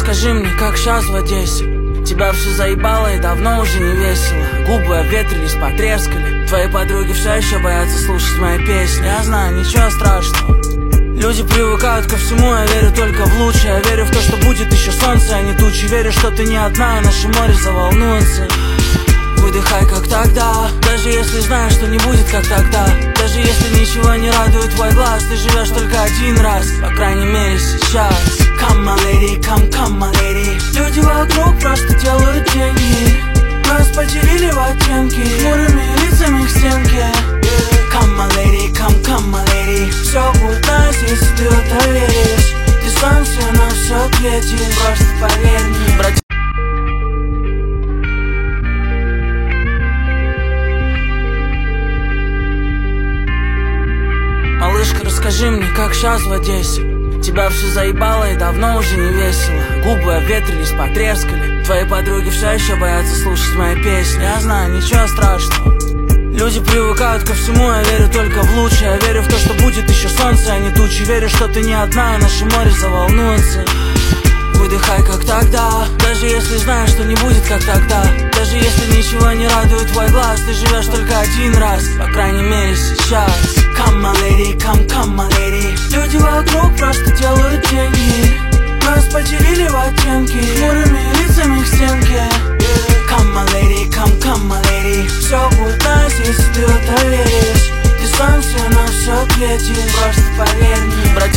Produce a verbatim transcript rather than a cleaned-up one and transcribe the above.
расскажи мне, как сейчас в Одессе. Тебя все заебало и давно уже не весело. Губы обветрились, потрескали. Твои подруги все еще боятся слушать мои песни. Я знаю, ничего страшного. Люди привыкают ко всему, я верю только в лучшее. Я верю в то, что будет еще солнце, а не тучи. Верю, что ты не одна, и наше море заволнуется. Выдыхай, как тогда, даже если знаешь, что не будет, как тогда. Даже если ничего не радует твой глаз, ты живешь только один раз, по крайней мере сейчас. Come my lady, come, come my lady. Люди вокруг просто делают деньги. Нас поделили в оттенки, хмурыми лицами к стенке. Come my lady, come, come my lady. Все будет nice, если ты в это веришь. Ты сам все на все ответишь, просто поверь мне. Брат... Малышка, расскажи мне, как сейчас в Одессе. Тебя все заебало и давно уже не весело. Губы обветрились, потрескали. Твои подруги все еще боятся слушать мои песни. Я знаю, ничего страшного. Люди привыкают ко всему, я верю только в лучшее. Я верю в то, что будет еще солнце, а не тучи. Верю, что ты не одна, и наше море заволнуется. Выдыхай, как тогда, даже если знаешь, что не будет, как тогда. Даже если ничего не радует твой глаз, ты живешь только один раз, по крайней мере сейчас. Come my lady, come, come my lady. Люди вокруг просто делают деньги. Нас поделили в оттенки, хмурыми лицами к стенке. Come my lady, come, come my lady. Все будет nice, если ты в это веришь. Ты сам все на все ответишь, просто поверь мне.